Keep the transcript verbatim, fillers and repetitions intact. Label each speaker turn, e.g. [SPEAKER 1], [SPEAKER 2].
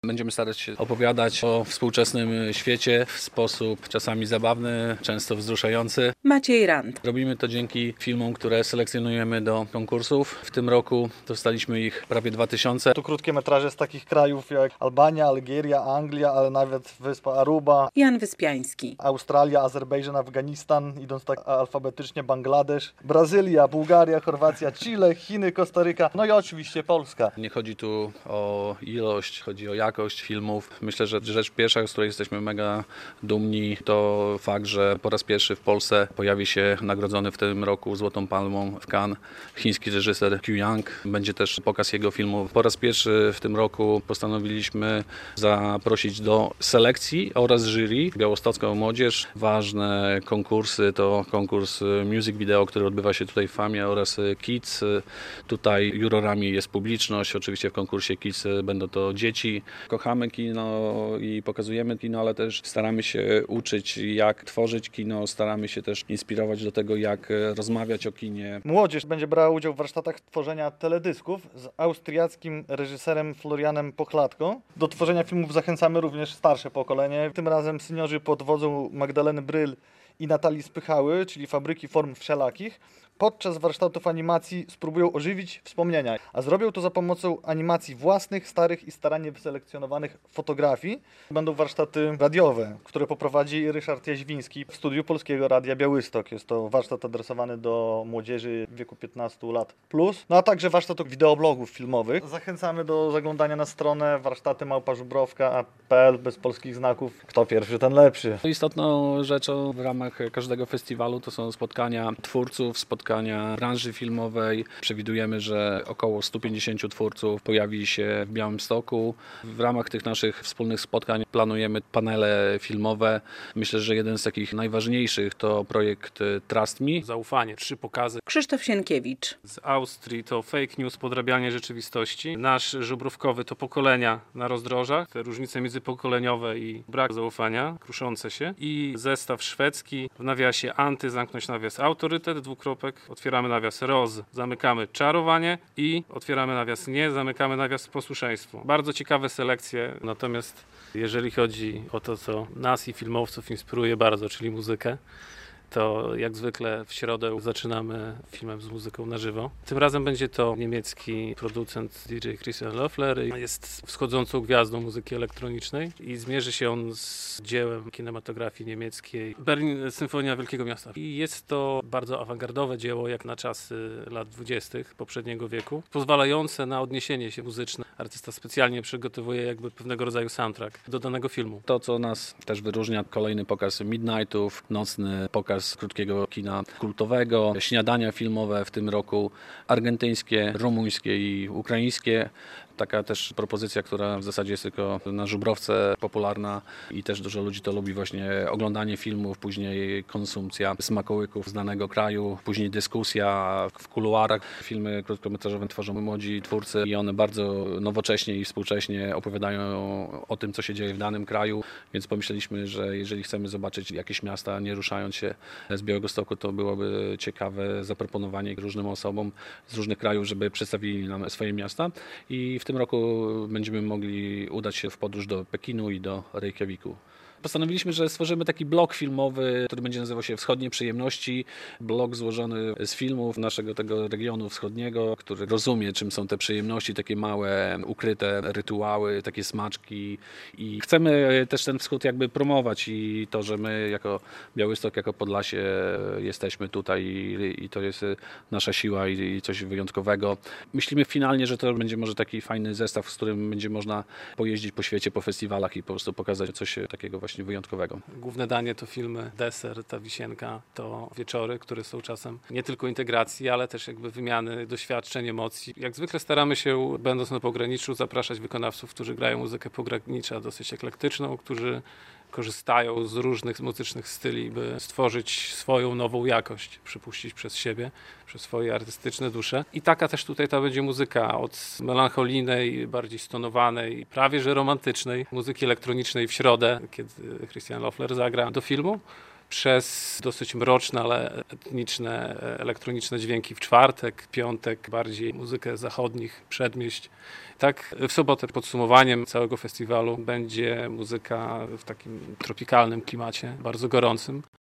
[SPEAKER 1] Będziemy starać się opowiadać o współczesnym świecie w sposób czasami zabawny, często wzruszający.
[SPEAKER 2] Maciej Rand.
[SPEAKER 1] Robimy to dzięki filmom, które selekcjonujemy do konkursów. W tym roku dostaliśmy ich prawie dwa tysiące.
[SPEAKER 3] To krótkie metraże z takich krajów jak Albania, Algieria, Anglia, ale nawet wyspa Aruba,
[SPEAKER 2] Jan Wyspiański.
[SPEAKER 3] Australia, Azerbejdżan, Afganistan, idąc tak alfabetycznie, Bangladesz, Brazylia, Bułgaria, Chorwacja, Chile, Chiny, Kostaryka, no i oczywiście Polska.
[SPEAKER 1] Nie chodzi tu o ilość, chodzi o jakość filmów. Myślę, że rzecz pierwsza, z której jesteśmy mega dumni, to fakt, że po raz pierwszy w Polsce pojawi się nagrodzony w tym roku Złotą Palmą w Cannes chiński reżyser Qiu Yang. Będzie też pokaz jego filmu. Po raz pierwszy w tym roku postanowiliśmy zaprosić do selekcji oraz jury białostocką młodzież. Ważne konkursy to konkurs Music Video, który odbywa się tutaj w Famie, oraz Kids. Tutaj jurorami jest publiczność. Oczywiście w konkursie Kids będą to dzieci. Kochamy kino i pokazujemy kino, ale też staramy się uczyć, jak tworzyć kino, staramy się też inspirować do tego, jak rozmawiać o kinie.
[SPEAKER 3] Młodzież będzie brała udział w warsztatach tworzenia teledysków z austriackim reżyserem Florianem Pochladką. Do tworzenia filmów zachęcamy również starsze pokolenie. Tym razem seniorzy pod wodzą Magdaleny Bryl i Natalii Spychały, czyli Fabryki Form Wszelakich, podczas warsztatów animacji spróbują ożywić wspomnienia, a zrobią to za pomocą animacji własnych, starych i starannie wyselekcjonowanych fotografii. Będą warsztaty radiowe, które poprowadzi Ryszard Jaźwiński w studiu Polskiego Radia Białystok. Jest to warsztat adresowany do młodzieży w wieku piętnastu lat plus, no a także warsztat wideoblogów filmowych. Zachęcamy do zaglądania na stronę warsztaty małpa żubrowka kropka p l bez polskich znaków. Kto pierwszy, ten lepszy.
[SPEAKER 1] Istotną rzeczą w ramach każdego festiwalu to są spotkania twórców, spotkania branży filmowej. Przewidujemy, że około stu pięćdziesięciu twórców pojawi się w Białymstoku. W ramach tych naszych wspólnych spotkań planujemy panele filmowe. Myślę, że jeden z takich najważniejszych to projekt Trust Me.
[SPEAKER 4] Zaufanie, trzy pokazy.
[SPEAKER 2] Krzysztof Sienkiewicz.
[SPEAKER 4] Z Austrii to fake news, podrabianie rzeczywistości. Nasz żubrówkowy to pokolenia na rozdrożach. Te różnice międzypokoleniowe i brak zaufania, kruszące się. I zestaw szwedzki w nawiasie anty, zamknąć nawias autorytet, dwukropek. Otwieramy nawias roz, zamykamy czarowanie i otwieramy nawias nie, zamykamy nawias posłuszeństwo. Bardzo ciekawe selekcje, natomiast jeżeli chodzi o to, co nas i filmowców inspiruje bardzo, czyli muzykę, to jak zwykle w środę zaczynamy filmem z muzyką na żywo. Tym razem będzie to niemiecki producent D J Christian Loeffler. Jest wschodzącą gwiazdą muzyki elektronicznej i zmierzy się on z dziełem kinematografii niemieckiej Berlin Symfonia Wielkiego Miasta. I jest to bardzo awangardowe dzieło jak na czasy lat dwudziestych poprzedniego wieku, pozwalające na odniesienie się muzyczne. Artysta specjalnie przygotowuje jakby pewnego rodzaju soundtrack do danego filmu.
[SPEAKER 1] To, co nas też wyróżnia, kolejny pokaz Midnightów, nocny pokaz krótkiego kina kultowego, śniadania filmowe w tym roku, argentyńskie, rumuńskie i ukraińskie. Taka też propozycja, która w zasadzie jest tylko na żubrowce popularna i też dużo ludzi to lubi, właśnie oglądanie filmów, później konsumpcja smakołyków z danego kraju, później dyskusja w kuluarach. Filmy krótkometrażowe tworzą młodzi twórcy i one bardzo nowocześnie i współcześnie opowiadają o tym, co się dzieje w danym kraju, więc pomyśleliśmy, że jeżeli chcemy zobaczyć jakieś miasta, nie ruszając się z Białegostoku, to byłoby ciekawe zaproponowanie różnym osobom z różnych krajów, żeby przedstawili nam swoje miasta. I w tym roku będziemy mogli udać się w podróż do Pekinu i do Reykjaviku. Postanowiliśmy, że stworzymy taki blog filmowy, który będzie nazywał się Wschodnie Przyjemności. Blog złożony z filmów naszego tego regionu wschodniego, który rozumie, czym są te przyjemności, takie małe, ukryte rytuały, takie smaczki. I chcemy też ten wschód jakby promować i to, że my jako Białystok, jako Podlasie jesteśmy tutaj i, i to jest nasza siła i, i coś wyjątkowego. Myślimy finalnie, że to będzie może taki fajny zestaw, z którym będzie można pojeździć po świecie, po festiwalach i po prostu pokazać coś takiego właśnie wyjątkowego.
[SPEAKER 4] Główne danie to filmy, deser, ta wisienka, to wieczory, które są czasem nie tylko integracji, ale też jakby wymiany doświadczeń, emocji. Jak zwykle staramy się, będąc na pograniczu, zapraszać wykonawców, którzy grają muzykę pogranicza dosyć eklektyczną, którzy korzystają z różnych muzycznych styli, by stworzyć swoją nową jakość, przypuścić przez siebie, przez swoje artystyczne dusze. I taka też tutaj ta będzie muzyka, od melancholijnej, bardziej stonowanej, prawie że romantycznej, muzyki elektronicznej w środę, kiedy Christian Loeffler zagra do filmu, przez dosyć mroczne, ale etniczne, elektroniczne dźwięki w czwartek, piątek bardziej muzykę zachodnich przedmieść. Tak, w sobotę podsumowaniem całego festiwalu będzie muzyka w takim tropikalnym klimacie, bardzo gorącym.